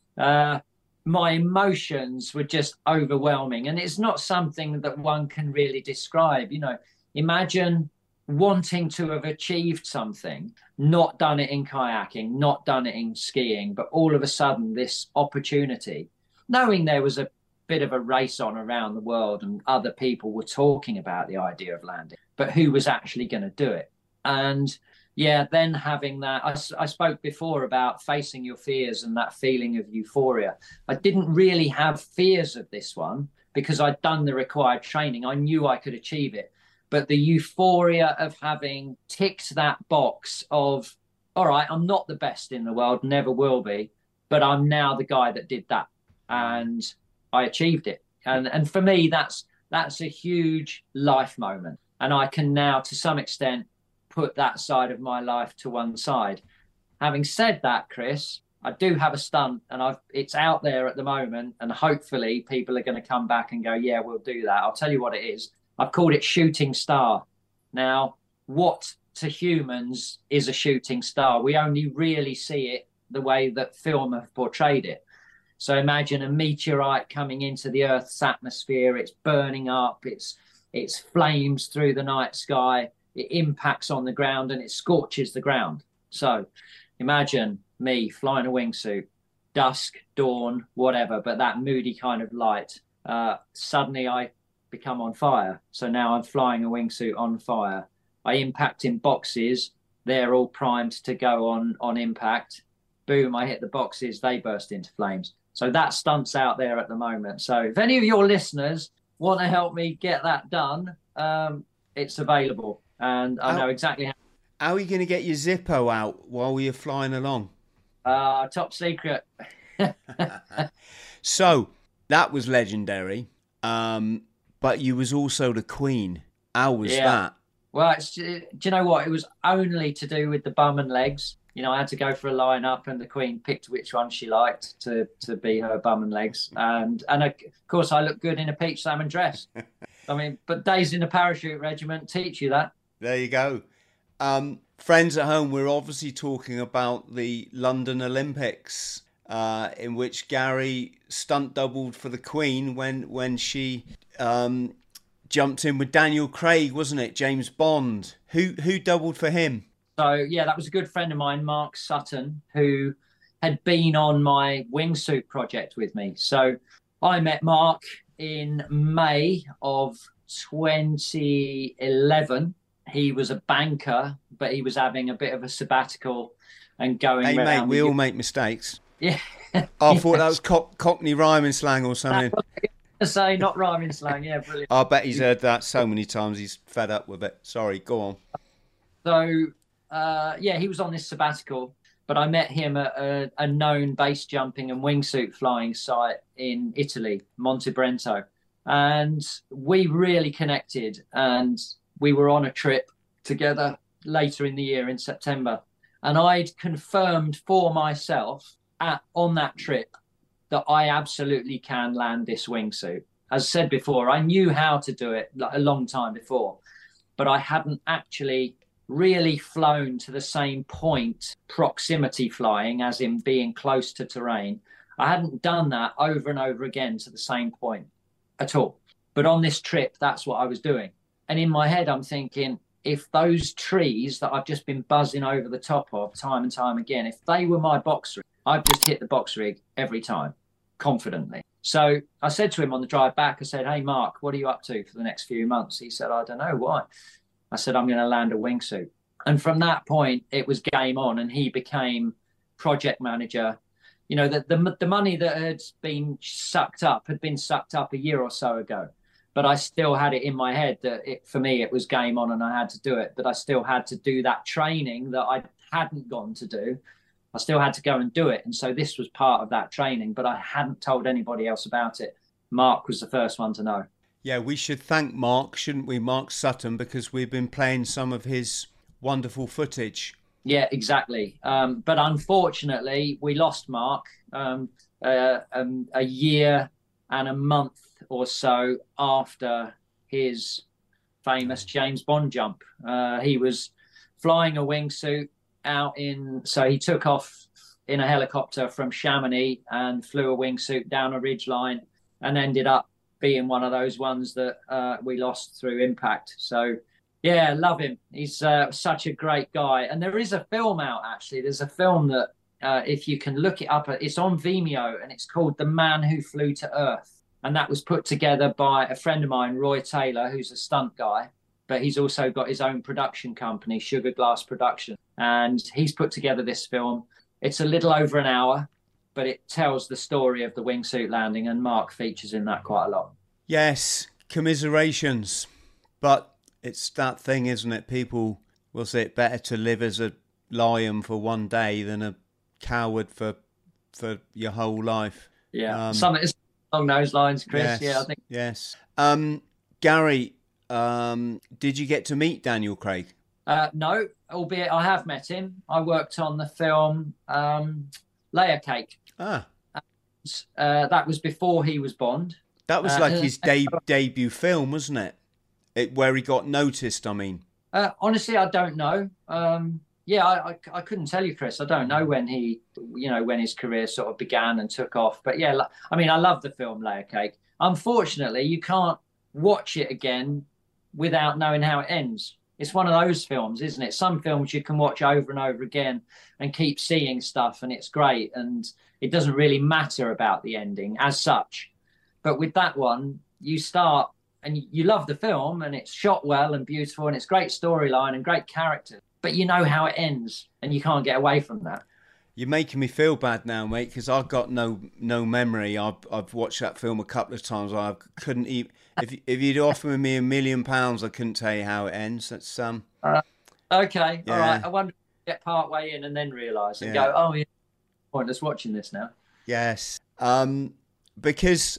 My emotions were just overwhelming, and it's not something that one can really describe. Imagine wanting to have achieved something, not done it in kayaking, not done it in skiing, but all of a sudden this opportunity, knowing there was a bit of a race on around the world and other people were talking about the idea of landing, but who was actually going to do it? And yeah, then having that, I spoke before about facing your fears and that feeling of euphoria. I didn't really have fears of this one because I'd done the required training. I knew I could achieve it. But the euphoria of having ticked that box of, all right, I'm not the best in the world, never will be, but I'm now the guy that did that. And I achieved it. And for me, that's a huge life moment. And I can now, to some extent, put that side of my life to one side. Having said that, Chris, I do have a stunt, and it's out there at the moment, and hopefully people are going to come back and go, yeah, we'll do that. I'll tell you what it is. I've called it Shooting Star. Now, what to humans is a shooting star? We only really see it the way that film have portrayed it. So imagine a meteorite coming into the Earth's atmosphere. It's burning up. It's flames through the night sky. It impacts on the ground and it scorches the ground. So imagine me flying a wingsuit, dusk, dawn, whatever, but that moody kind of light. Suddenly I become on fire. So now I'm flying a wingsuit on fire. I impact in boxes. They're all primed to go on impact. Boom, I hit the boxes. They burst into flames. So that stunt's out there at the moment. So if any of your listeners want to help me get that done, it's available. And I know exactly how are you going to get your Zippo out while you're flying along? Top secret. So that was legendary. But you was also the Queen. How was that? Well, do you know what? It was only to do with the bum and legs. I had to go for a line-up, and the Queen picked which one she liked to be her bum and legs. And of course, I looked good in a peach salmon dress. I mean, but days in the parachute regiment teach you that. There you go. Friends at home, we're obviously talking about the London Olympics, in which Gary stunt doubled for the Queen when she jumped in with Daniel Craig, wasn't it? James Bond. Who doubled for him? So yeah, that was a good friend of mine, Mark Sutton, who had been on my wingsuit project with me. So I met Mark in May of 2011. He was a banker, but he was having a bit of a sabbatical and going. Hey mate, we all make mistakes. Yeah. I thought that was Cockney rhyming slang or something. Say not rhyming slang. Yeah, brilliant. I bet he's heard that so many times he's fed up with it. Sorry, go on. So yeah, he was on this sabbatical, but I met him at a known base jumping and wingsuit flying site in Italy, Monte Brento, and we really connected. And we were on a trip together later in the year in September, and I'd confirmed for myself on that trip that I absolutely can land this wingsuit. As I said before, I knew how to do it a long time before, but I hadn't actually really flown to the same point, proximity flying, as in being close to terrain. I hadn't done that over and over again to the same point at all. But on this trip, that's what I was doing. And in my head, I'm thinking, if those trees that I've just been buzzing over the top of time and time again, if they were my box rig, I'd just hit the box rig every time, confidently. So I said to him on the drive back, I said, hey, Mark, what are you up to for the next few months? He said, I don't know. Why? I said, I'm going to land a wingsuit. And from that point, it was game on, and he became project manager. You know, the money that had been sucked up had been sucked up a year or so ago. But I still had it in my head that for me, it was game on and I had to do it. But I still had to do that training that I hadn't gone to do. I still had to go and do it. And so this was part of that training, but I hadn't told anybody else about it. Mark was the first one to know. Yeah, we should thank Mark, shouldn't we? Mark Sutton, because we've been playing some of his wonderful footage. Yeah, exactly. But unfortunately, we lost Mark a year and a month or so after his famous James Bond jump. He was flying a wingsuit so he took off in a helicopter from Chamonix and flew a wingsuit down a ridge line and ended up being one of those ones that we lost through impact. So yeah, love him. He's such a great guy. And there is a film out, actually. There's a film that if you can look it up, it's on Vimeo, and it's called The Man Who Flew to Earth. And that was put together by a friend of mine, Roy Taylor, who's a stunt guy, but he's also got his own production company, Sugar Glass Production. And he's put together this film. It's a little over an hour, but it tells the story of the wingsuit landing, and Mark features in that quite a lot. Yes, commiserations. But it's that thing, isn't it? People will say it's better to live as a lion for one day than a coward for your whole life. Yeah, something along those lines, Chris. Yes, yeah, I think. Yes. Gary, did you get to meet Daniel Craig? No, albeit I have met him. I worked on the film Layer Cake. Ah. That was before he was Bond. That was like his debut film, wasn't it? Where he got noticed, I mean. Honestly, I don't know. Yeah, I couldn't tell you, Chris. I don't know when when his career sort of began and took off. But yeah, I mean, I love the film Layer Cake. Unfortunately, you can't watch it again without knowing how it ends. It's one of those films, isn't it? Some films you can watch over and over again and keep seeing stuff, and it's great. And it doesn't really matter about the ending as such. But with that one, you start and you love the film, and it's shot well and beautiful, and it's great storyline and great characters. But you know how it ends, and you can't get away from that. You're making me feel bad now, mate, because I've got no memory. I've watched that film a couple of times. I couldn't even. If you'd offered me £1 million, I couldn't tell you how it ends. That's okay, yeah. All right. I wonder if you get part way in and then realise and go, oh, yeah, pointless watching this now. Yes, because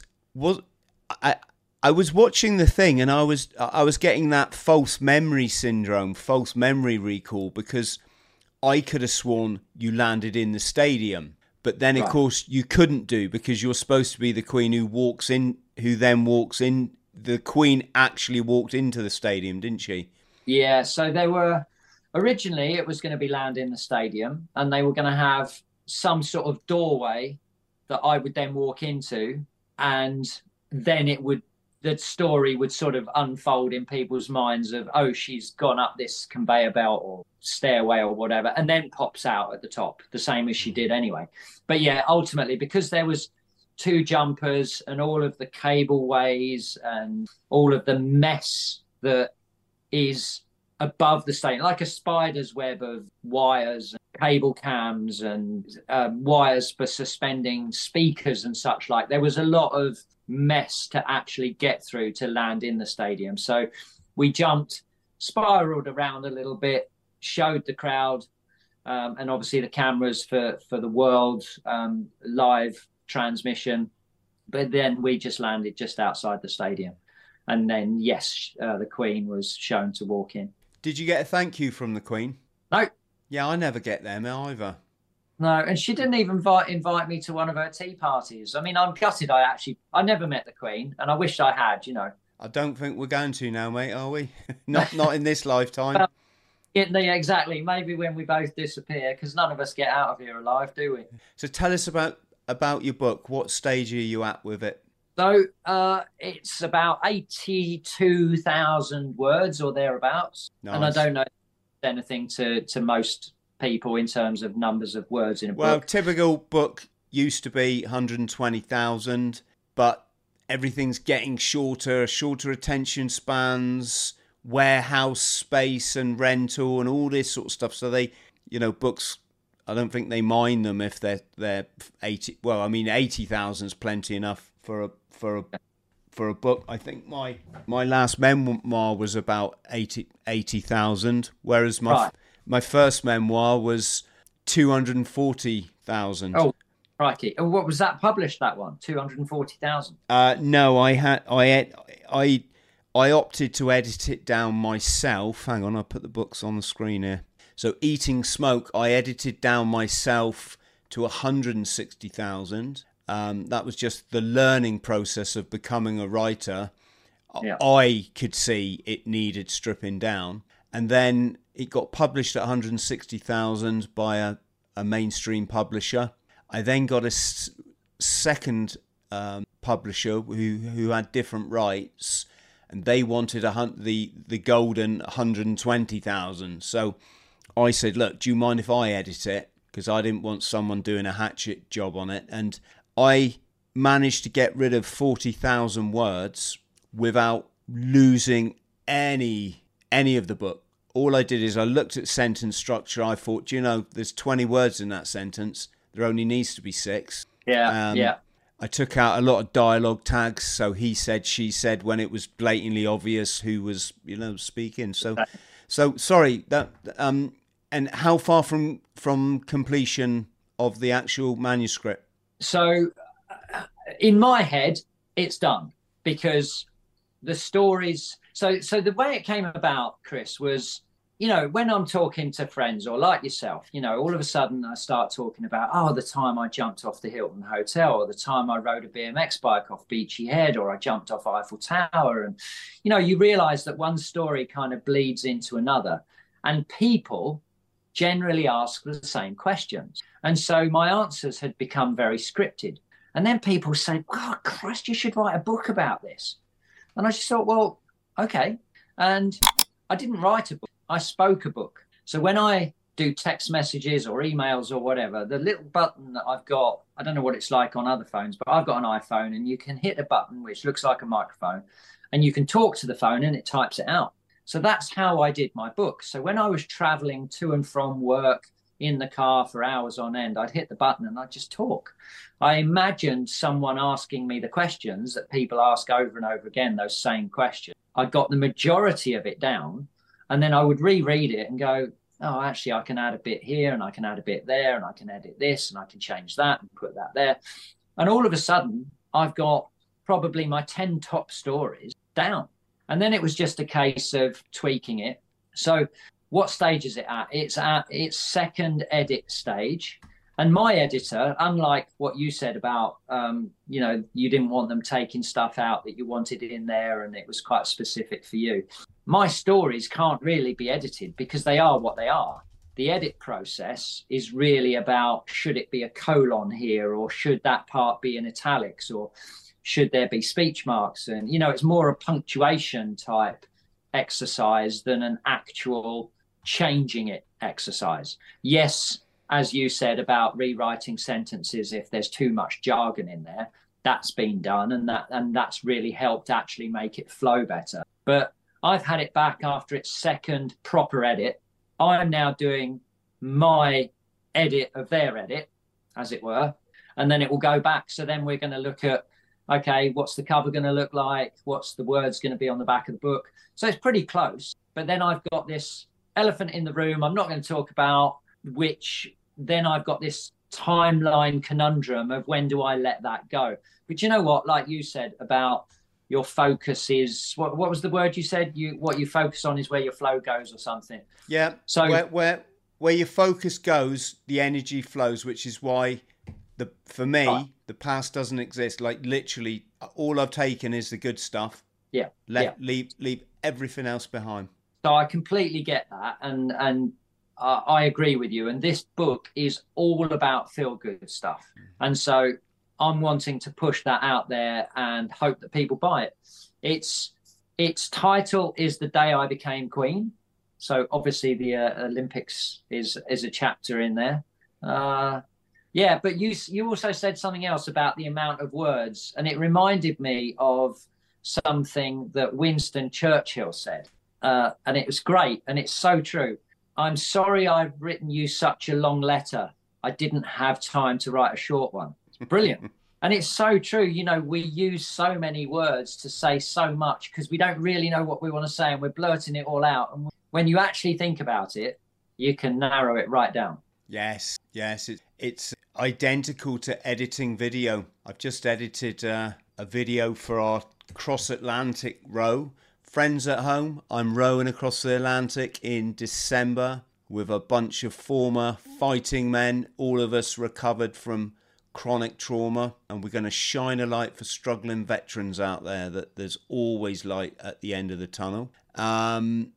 I was watching the thing, and I was getting that false memory syndrome, false memory recall, because I could have sworn you landed in the stadium, but then of course you couldn't do, because you're supposed to be the Queen who then walks in. The Queen actually walked into the stadium, didn't she? Yeah. So there were originally it was going to be land in the stadium, and they were going to have some sort of doorway that I would then walk into, and then the story would sort of unfold in people's minds of, oh, she's gone up this conveyor belt or stairway or whatever, and then pops out at the top, the same as she did anyway. But yeah, ultimately, because there was 2 jumpers and all of the cableways and all of the mess that is above the stadium, like a spider's web of wires, cable cams, and wires for suspending speakers and such like. There was a lot of mess to actually get through to land in the stadium. So we jumped, spiraled around a little bit, showed the crowd, and obviously the cameras for the world live transmission. But then we just landed just outside the stadium. And then, yes, the Queen was shown to walk in. Did you get a thank you from the Queen? No. Yeah, I never get them either. No, and she didn't even invite me to one of her tea parties. I mean, I'm gutted. I never met the Queen, and I wished I had, you know. I don't think we're going to now, mate, are we? not in this lifetime. Yeah, exactly. Maybe when we both disappear, because none of us get out of here alive, do we? So tell us about your book. What stage are you at with it? So it's about 82,000 words or thereabouts. Nice. And I don't know anything to most people in terms of numbers of words in a book. Well, typical book used to be 120,000, but everything's getting shorter attention spans, warehouse space and rental and all this sort of stuff. So they, books, I don't think they mind them if they're 80. Well, I mean, 80,000 is plenty enough for a book. I think my last memoir was about 80,000, whereas my first memoir was 240,000. Oh, crikey! And what was that published? That one, 240,000. No, I opted to edit it down myself. Hang on, I'll put the books on the screen here. So, Eating Smoke, I edited down myself to 160,000. That was just the learning process of becoming a writer. Yeah. I could see it needed stripping down. And then it got published at 160,000 by a mainstream publisher. I then got a second publisher who had different rights, and they wanted the golden 120,000. So I said, look, do you mind if I edit it? Because I didn't want someone doing a hatchet job on it. And I managed to get rid of 40,000 words without losing any of the book. All I did is I looked at sentence structure. I thought, there's 20 words in that sentence. There only needs to be 6. Yeah. I took out a lot of dialogue tags. So he said, she said, when it was blatantly obvious who was, speaking. So sorry that. And how far from completion of the actual manuscript? So in my head, it's done, because the stories. So the way it came about, Chris, was, when I'm talking to friends or like yourself, all of a sudden I start talking about, the time I jumped off the Hilton Hotel, or the time I rode a BMX bike off Beachy Head, or I jumped off Eiffel Tower. And, you realize that one story kind of bleeds into another, and people generally ask the same questions. And so my answers had become very scripted. And then people say, oh, Christ, you should write a book about this. And I just thought, well, okay. And I didn't write a book. I spoke a book. So when I do text messages or emails or whatever, the little button that I've got, I don't know what it's like on other phones, but I've got an iPhone, and you can hit a button which looks like a microphone, and you can talk to the phone and it types it out. So that's how I did my book. So when I was traveling to and from work in the car for hours on end, I'd hit the button and I'd just talk. I imagined someone asking me the questions that people ask over and over again, those same questions. I got the majority of it down, and then I would reread it and go, oh, actually, I can add a bit here, and I can add a bit there, and I can edit this, and I can change that and put that there. And all of a sudden, I've got probably my 10 top stories down. And then it was just a case of tweaking it. So what stage is it at? It's at its second edit stage. And my editor, unlike what you said about, you didn't want them taking stuff out that you wanted in there and it was quite specific for you. My stories can't really be edited because they are what they are. The edit process is really about, should it be a colon here, or should that part be in italics, or should there be speech marks? And, it's more a punctuation type exercise than an actual changing it exercise. Yes, as you said about rewriting sentences, if there's too much jargon in there, that's been done, and that's really helped actually make it flow better. But I've had it back after its second proper edit. I'm now doing my edit of their edit, as it were, and then it will go back. So then we're going to look at, okay, what's the cover going to look like? What's the words going to be on the back of the book? So it's pretty close. But then I've got this elephant in the room I'm not going to talk about, which then I've got this timeline conundrum of when do I let that go? But you know what, like you said about your focus is, what was the word you said? What you focus on is where your flow goes, or something. Yeah. So where your focus goes, the energy flows, which is why for me, the past doesn't exist. Like literally all I've taken is the good stuff. Yeah. Leave everything else behind. So I completely get that. And I agree with you. And this book is all about feel good stuff. And so I'm wanting to push that out there and hope that people buy it. Its title is The Day I Became Queen. So obviously the Olympics is a chapter in there. But you also said something else about the amount of words, and it reminded me of something that Winston Churchill said. And it was great, and it's so true. I'm sorry I've written you such a long letter. I didn't have time to write a short one. Brilliant. And it's so true. We use so many words to say so much because we don't really know what we want to say, and we're blurting it all out. And when you actually think about it, you can narrow it right down. Yes. It's identical to editing video. I've just edited a video for our cross-Atlantic row. Friends at home, I'm rowing across the Atlantic in December with a bunch of former fighting men, all of us recovered from chronic trauma, and we're going to shine a light for struggling veterans out there, that there's always light at the end of the tunnel. We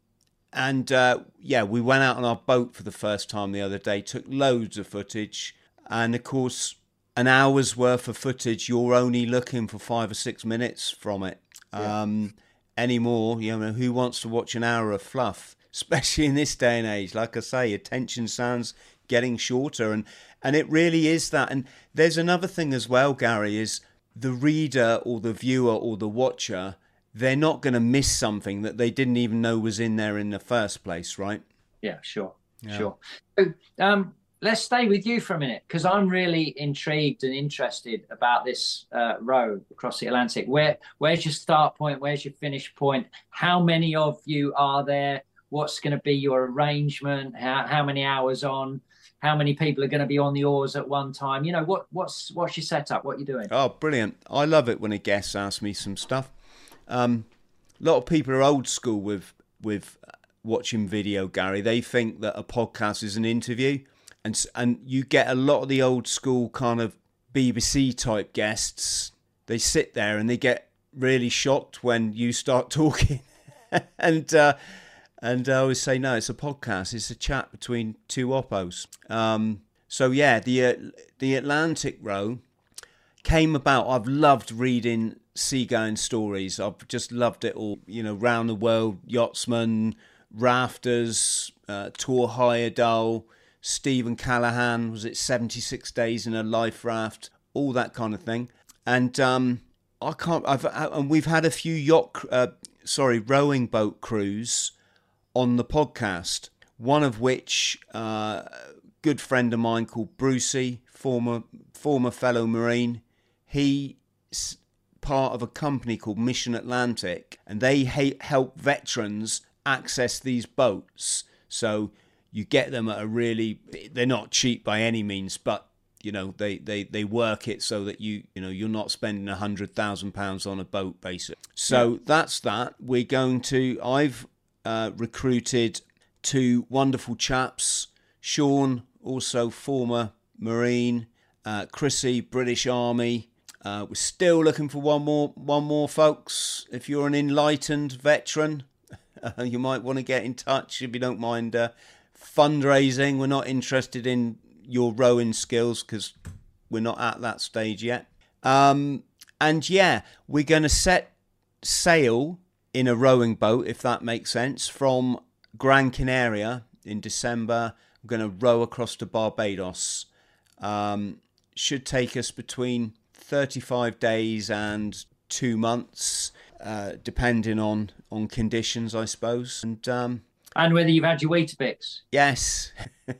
went out on our boat for the first time the other day, took loads of footage, and of course an hour's worth of footage, you're only looking for 5 or 6 minutes from it. Anymore, who wants to watch an hour of fluff, especially in this day and age? Like I say, attention spans getting shorter, and it really is that. And there's another thing as well, Gary, is the reader or the viewer or the watcher, they're not going to miss something that they didn't even know was in there in the first place, right? Yeah, sure. So, let's stay with you for a minute, because I'm really intrigued and interested about this row across the Atlantic. Where's your start point? Where's your finish point? How many of you are there? What's going to be your arrangement? How many hours on? How many people are going to be on the oars at one time? What's your setup? What are you doing? Oh, brilliant. I love it when a guest asks me some stuff. A lot of people are old school with watching video, Gary. They think that a podcast is an interview. And you get a lot of the old school kind of BBC type guests. They sit there and they get really shocked when you start talking. and I always say, no, it's a podcast. It's a chat between two oppos. The Atlantic row came about. I've loved reading seagoing stories. I've just loved it all. Round the world, yachtsman, rafters, Tor Heyerdahl, Stephen Callahan, was it 76 days in a life raft, all that kind of thing. And we've had a few rowing boat crews on the podcast. One of which, good friend of mine called Brucey, former fellow Marine. He's part of a company called Mission Atlantic, and they help veterans access these boats. So you get them at they're not cheap by any means, but they work it so that you're not spending £100,000 on a boat, basically. So that's that. I've recruited two wonderful chaps. Sean, also former Marine, Chrissy, British Army. We're still looking for one more, folks. If you're an enlightened veteran, you might want to get in touch if you don't mind fundraising. We're not interested in your rowing skills because we're not at that stage yet. And yeah, we're going to set sail in a rowing boat, if that makes sense, from Gran Canaria in December. I'm going to row across to Barbados. Should take us between 35 days and 2 months, depending on conditions, I suppose. And whether you've had your Weetabix. Yes.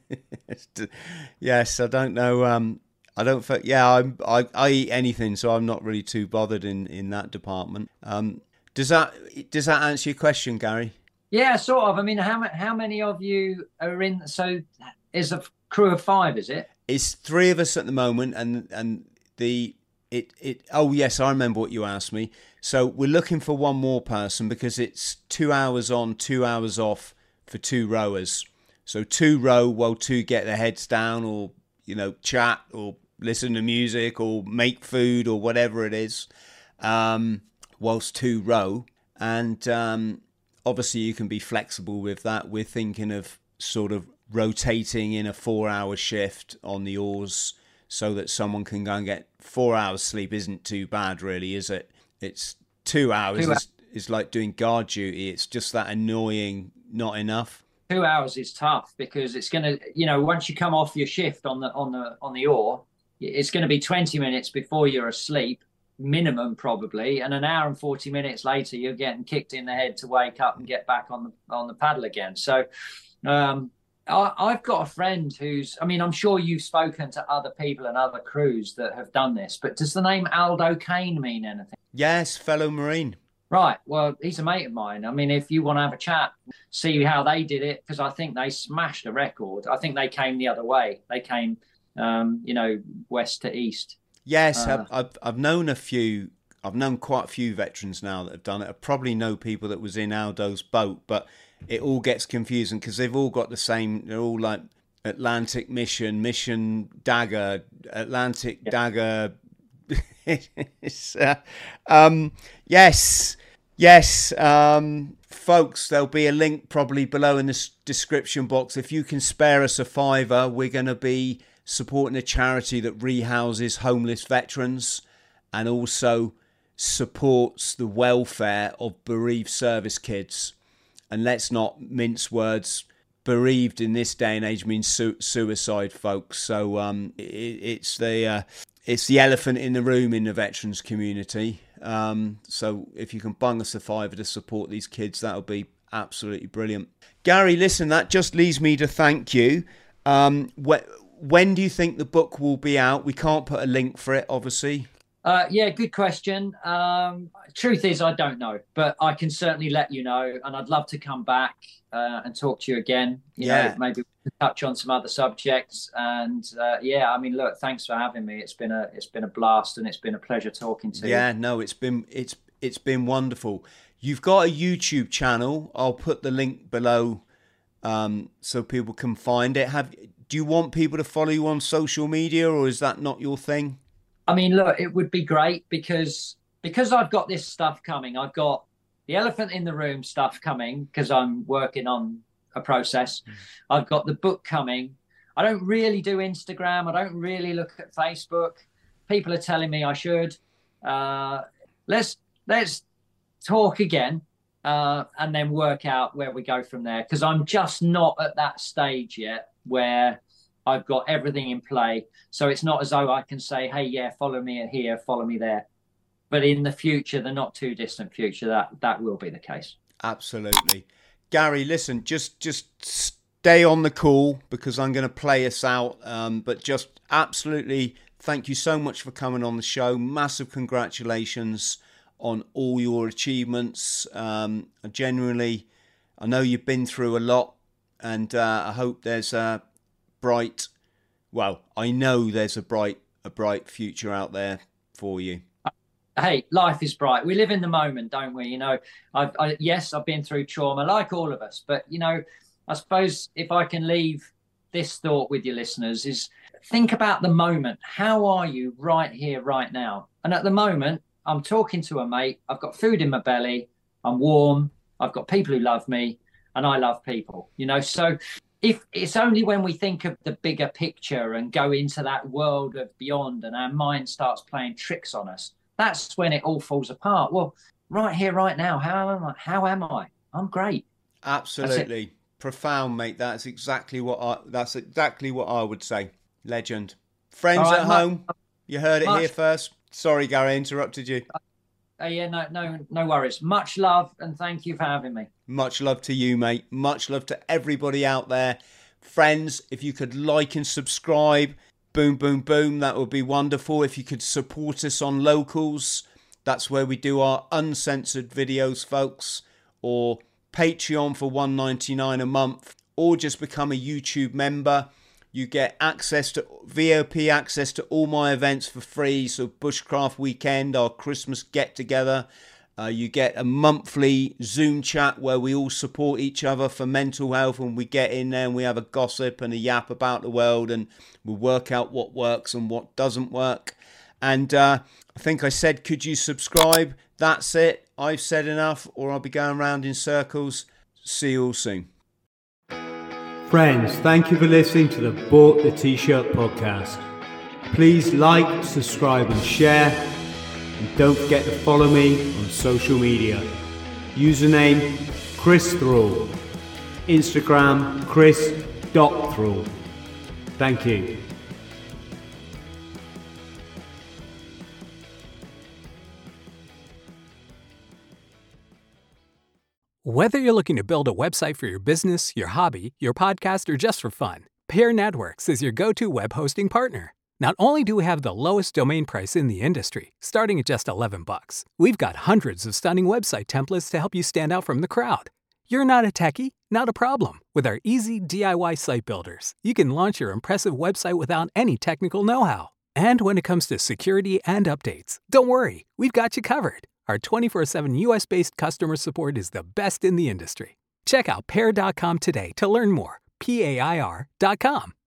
Yes, I don't know. I don't. I eat anything, so I'm not really too bothered in that department. Does that answer your question, Gary? Yeah, sort of. I mean, how many of you are in? So, is a crew of 5? Is it? It's 3 of us at the moment, and Oh yes, I remember what you asked me. So we're looking for one more person because it's 2 hours on, 2 hours off for 2 rowers. So 2 row while 2 get their heads down, or chat, or listen to music, or make food, or whatever it is, whilst 2 row. And obviously you can be flexible with that. We're thinking of sort of rotating in a 4-hour shift on the oars, so that someone can go and get 4 hours sleep. Isn't too bad, really, is it? It's 2 hours. Is like doing guard duty. It's just that annoying, not enough. 2 hours is tough because it's going to, once you come off your shift on the oar, it's going to be 20 minutes before you're asleep, minimum probably, and an hour and 40 minutes later, you're getting kicked in the head to wake up and get back on the paddle again. So, I've got a friend I'm sure you've spoken to other people and other crews that have done this, but does the name Aldo Kane mean anything? Yes, fellow Marine. Right. Well, he's a mate of mine. I mean, if you want to have a chat, see how they did it, because I think they smashed a record. I think they came the other way. They came, west to east. Yes, I've known a few. I've known quite a few veterans now that have done it. I probably know people that was in Aldo's boat, but it all gets confusing because they've all got the same. They're all like Atlantic Mission Dagger, Atlantic Dagger. Yes. Folks, there'll be a link probably below in the description box. If you can spare us a £5, we're going to be supporting a charity that rehouses homeless veterans and also supports the welfare of bereaved service kids. And let's not mince words. Bereaved in this day and age means suicide, folks. So it's the elephant in the room in the veterans community. So if you can bung us a £5 to support these kids, that'll be absolutely brilliant. Gary, listen, that just leaves me to thank you. When do you think the book will be out? We can't put a link for it, obviously. Yeah, good question. Truth is, I don't know, but I can certainly let you know, and I'd love to come back and talk to you again. You know, maybe touch on some other subjects. And I mean, look, thanks for having me. It's been a blast, and it's been a pleasure talking to you. Yeah, no, it's been wonderful. You've got a YouTube channel. I'll put the link below so people can find it. Do you want people to follow you on social media, or is that not your thing? I mean, look, it would be great because I've got this stuff coming. I've got the elephant in the room stuff coming because I'm working on a process. I've got the book coming. I don't really do Instagram. I don't really look at Facebook. People are telling me I should. Let's talk again and then work out where we go from there, because I'm just not at that stage yet where I've got everything in play. So it's not as though I can say, hey, yeah, follow me here, follow me there. But in the future, the not too distant future, that will be the case. Absolutely. Gary, listen, just stay on the call because I'm going to play us out. But just absolutely thank you so much for coming on the show. Massive congratulations on all your achievements. Genuinely, I know you've been through a lot, and I hope there's a bright, well, I know there's a bright future out there for you. Hey, life is bright. We live in the moment, don't we? You know, yes, I've been through trauma like all of us, but you know, I suppose if I can leave this thought with your listeners is think about the moment. How are you right here, right now? And at the moment, I'm talking to a mate. I've got food in my belly. I'm warm. I've got people who love me, and I love people, So if it's only when we think of the bigger picture and go into that world of beyond and our mind starts playing tricks on us, that's when it all falls apart. Well, right here, right now, how am I? I'm great. Absolutely. Profound, mate. That's exactly what I would say. Legend. Friends at home, you heard it here first. Sorry, Gary, I interrupted you. Yeah, no worries. Much love and thank you for having me. Much love to you, mate. Much love to everybody out there. Friends, if you could like and subscribe, boom, boom, boom, that would be wonderful. If you could support us on Locals, that's where we do our uncensored videos, folks, or Patreon for $1.99 a month, or just become a YouTube member. You get VIP access to all my events for free. So Bushcraft Weekend, our Christmas get-together. You get a monthly Zoom chat where we all support each other for mental health, and we get in there and we have a gossip and a yap about the world, and we work out what works and what doesn't work. And I think I said, could you subscribe? That's it. I've said enough, or I'll be going around in circles. See you all soon. Friends, thank you for listening to the Bought the T-Shirt podcast. Please like, subscribe and share. And don't forget to follow me on social media. Username Chris Thrall. Instagram Chris.Thrall. Thank you. Whether you're looking to build a website for your business, your hobby, your podcast, or just for fun, Pair Networks is your go-to web hosting partner. Not only do we have the lowest domain price in the industry, starting at just $11, we've got hundreds of stunning website templates to help you stand out from the crowd. You're not a techie? Not a problem. With our easy DIY site builders, you can launch your impressive website without any technical know-how. And when it comes to security and updates, don't worry, we've got you covered. Our 24/7 US-based customer support is the best in the industry. Check out Pair.com today to learn more. PAIR.com.